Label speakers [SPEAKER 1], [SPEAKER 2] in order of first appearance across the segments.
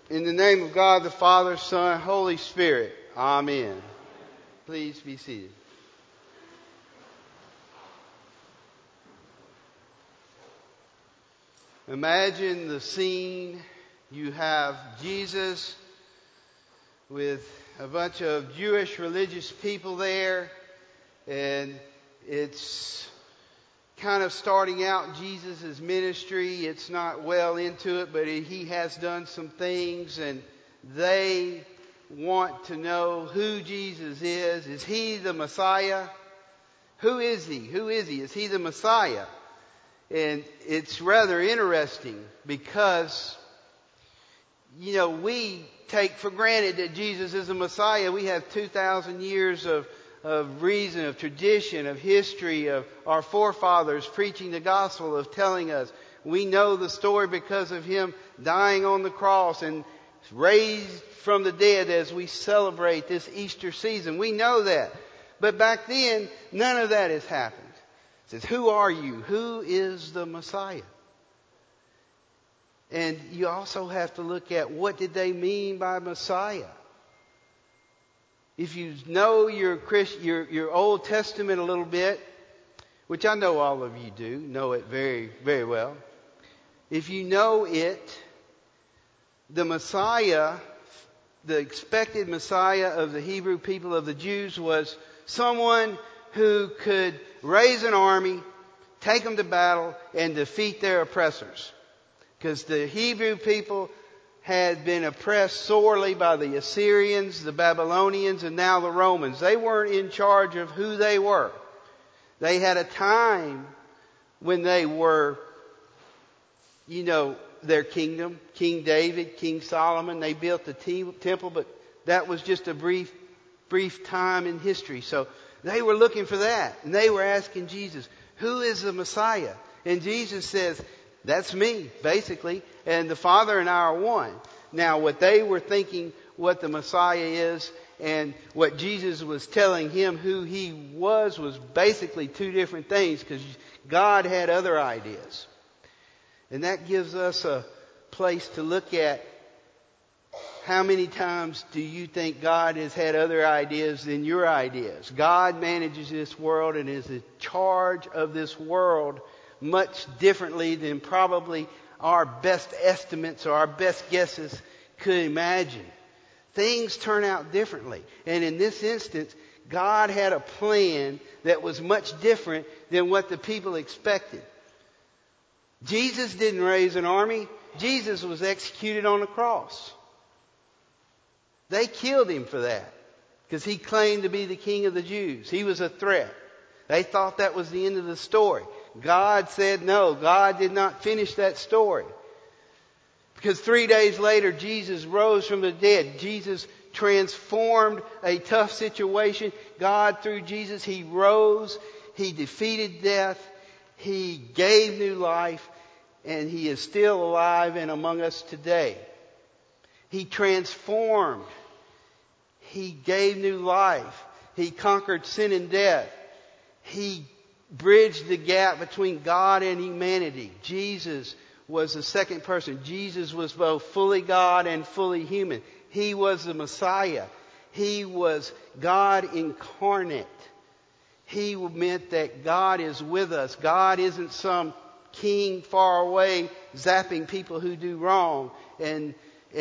[SPEAKER 1] In the name of God, the Father, Son, Holy Spirit. Amen. Please be seated. Imagine the scene. You have Jesus with a bunch of Jewish religious people there, and it's kind of starting out Jesus' ministry. It's not well into it, but he has done some things, and they want to know who Jesus is. Is he the Messiah? Who is he? Who is he? Is he the Messiah? And it's rather interesting because, we take for granted that Jesus is the Messiah. We have 2,000 years of reason, of tradition, of history, of our forefathers preaching the gospel, of telling us. We know the story because of him dying on the cross and raised from the dead as we celebrate this Easter season. We know that. But back then, none of that has happened. It says, who are you? Who is the Messiah? And you also have to look at what did they mean by Messiah? If you know your Old Testament a little bit, which I know all of you do, know it very, very well. If you know it, the Messiah, the expected Messiah of the Hebrew people, of the Jews, was someone who could raise an army, take them to battle, and defeat their oppressors. Because the Hebrew people had been oppressed sorely by the Assyrians, the Babylonians, and now the Romans. They weren't in charge of who they were. They had a time when they were, their kingdom. King David, King Solomon, they built the temple, but that was just a brief time in history. So they were looking for that. And they were asking Jesus, who is the Messiah? And Jesus says, that's me, basically. And the Father and I are one. Now, what they were thinking, what the Messiah is, and what Jesus was telling him who he was basically two different things, because God had other ideas. And that gives us a place to look at how many times do you think God has had other ideas than your ideas? God manages this world and is in charge of this world much differently than probably our best estimates or our best guesses could imagine. Things turn out differently. And in this instance, God had a plan that was much different than what the people expected. Jesus didn't raise an army. Jesus was executed on the cross. They killed him for that because he claimed to be the king of the Jews. He was a threat. They thought that was the end of the story. God said no. God did not finish that story. Because 3 days later, Jesus rose from the dead. Jesus transformed a tough situation. God, through Jesus, he rose. He defeated death. He gave new life. And he is still alive and among us today. He transformed. He gave new life. He conquered sin and death. He bridged the gap between God and humanity. Jesus was the second person. Jesus was both fully God and fully human. He was the Messiah. He was God incarnate. He meant that God is with us. God isn't some king far away zapping people who do wrong and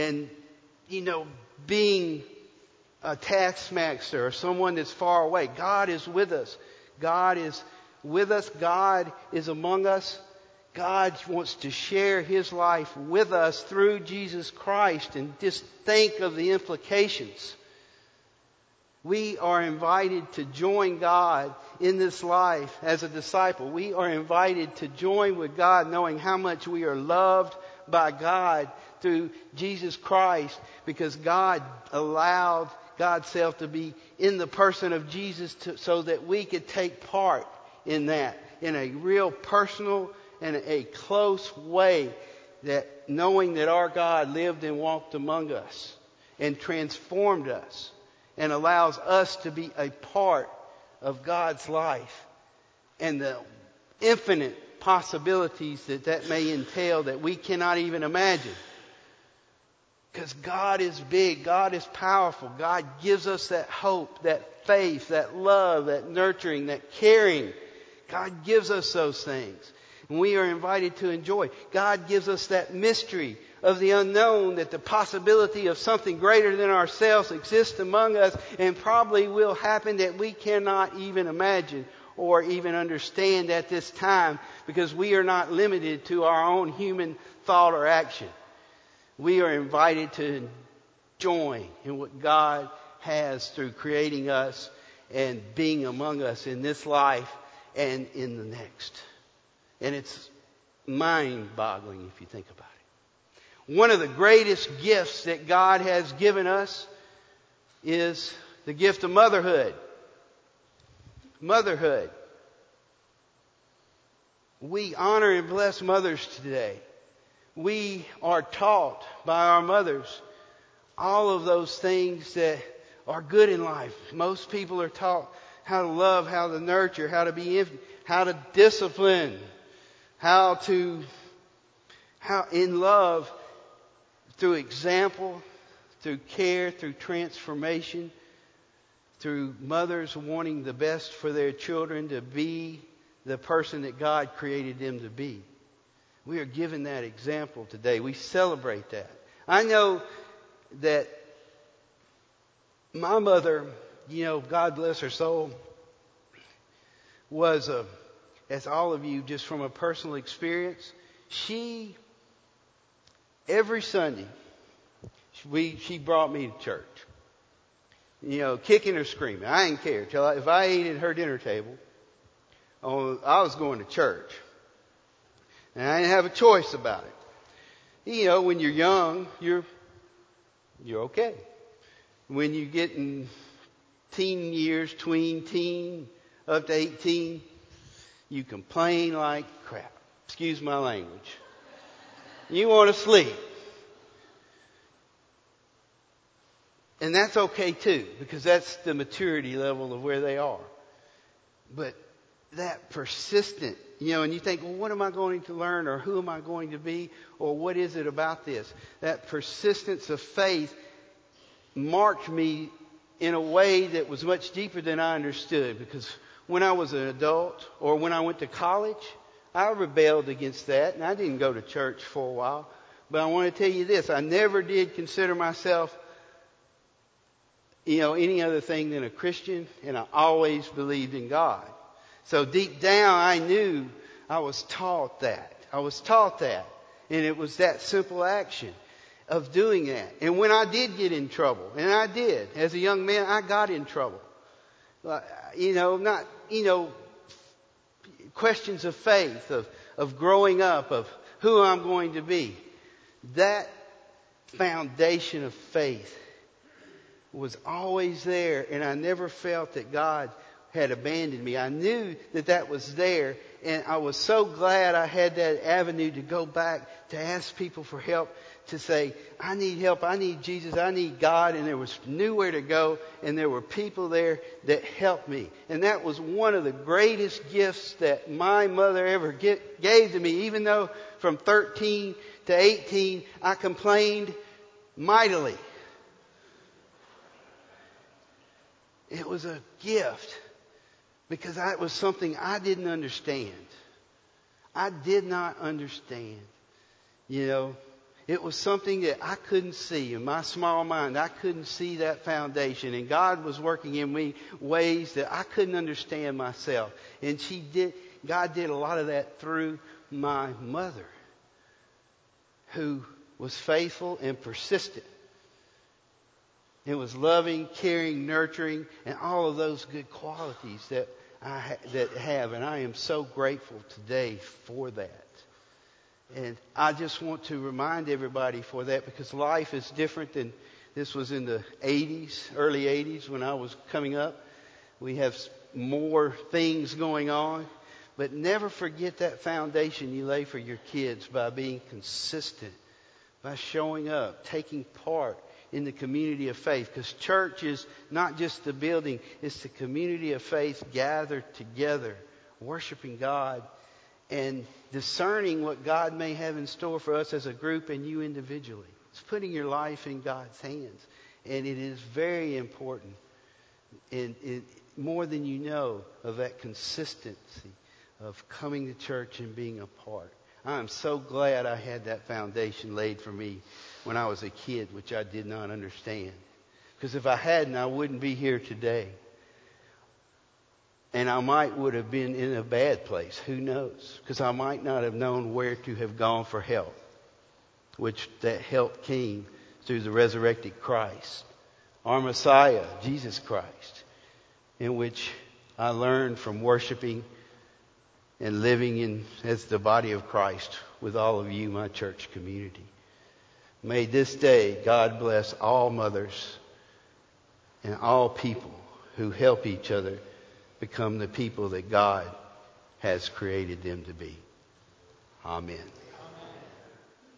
[SPEAKER 1] being a taskmaster or someone that's far away. God is with us. God is with us. God is among us. God wants to share his life with us through Jesus Christ. And just think of the implications. We are invited to join God in this life as a disciple. We are invited to join with God knowing how much we are loved by God through Jesus Christ, because God allowed God's self to be in the person of Jesus so that we could take part in that in a real personal and a close way, that knowing that our God lived and walked among us and transformed us and allows us to be a part of God's life and the infinite possibilities that may entail that we cannot even imagine. Because God is big. God is powerful. God gives us that hope, that faith, that love, that nurturing, that caring. God gives us those things. And we are invited to enjoy. God gives us that mystery of the unknown, that the possibility of something greater than ourselves exists among us and probably will happen that we cannot even imagine or even understand at this time, because we are not limited to our own human thought or action. We are invited to join in what God has through creating us and being among us in this life and in the next. And it's mind-boggling if you think about it. One of the greatest gifts that God has given us is the gift of motherhood. Motherhood. We honor and bless mothers today. We are taught by our mothers all of those things that are good in life. Most people are taught how to love, how to nurture, how to discipline, how in love, through example, through care, through transformation, through mothers wanting the best for their children to be the person that God created them to be. We are given that example today. We celebrate that. I know that my mother, God bless her soul, was, as all of you, just from a personal experience, every Sunday, she brought me to church. Kicking or screaming. I didn't care. If I ate at her dinner table, I was going to church. And I didn't have a choice about it. When you're young, you're okay. When you get in teen years, tween, teen, up to 18, you complain like crap. Excuse my language. You want to sleep. And that's okay too, because that's the maturity level of where they are. But that persistent, and you think, well, what am I going to learn, or who am I going to be, or what is it about this? That persistence of faith marked me in a way that was much deeper than I understood, because when I was an adult or when I went to college, I rebelled against that, and I didn't go to church for a while. But I want to tell you this, I never did consider myself any other thing than a Christian, and I always believed in God. So deep down, I knew I was taught that. And it was that simple action of doing that. And when I did get in trouble, and I did, as a young man, I got in trouble. Questions of faith, of growing up, of who I'm going to be. That foundation of faith was always there, and I never felt that God had abandoned me. I knew that was there, and I was so glad I had that avenue to go back to ask people for help, to say, I need help, I need Jesus, I need God, and there was nowhere to go, and there were people there that helped me. And that was one of the greatest gifts that my mother ever gave to me, even though from 13 to 18 I complained mightily. It was a gift, because that was something I didn't understand. I did not understand. It was something that I couldn't see in my small mind. I couldn't see that foundation. And God was working in me ways that I couldn't understand myself. And God did a lot of that through my mother, who was faithful and persistent. It was loving, caring, nurturing, and all of those good qualities that I have. And I am so grateful today for that. And I just want to remind everybody for that, because life is different than this was in the 80s, early 80s when I was coming up. We have more things going on. But never forget that foundation you lay for your kids by being consistent, by showing up, taking part in the community of faith. Because church is not just the building, it's the community of faith gathered together, worshiping God and discerning what God may have in store for us as a group and you individually. It's putting your life in God's hands. And it is very important, and more than you know, of that consistency of coming to church and being a part. I'm so glad I had that foundation laid for me when I was a kid, which I did not understand. Because if I hadn't, I wouldn't be here today. And I would have been in a bad place. Who knows? Because I might not have known where to have gone for help. Which that help came through the resurrected Christ. Our Messiah, Jesus Christ. In which I learned from worshiping and living as the body of Christ with all of you, my church community. May this day God bless all mothers and all people who help each other become the people that God has created them to be. Amen.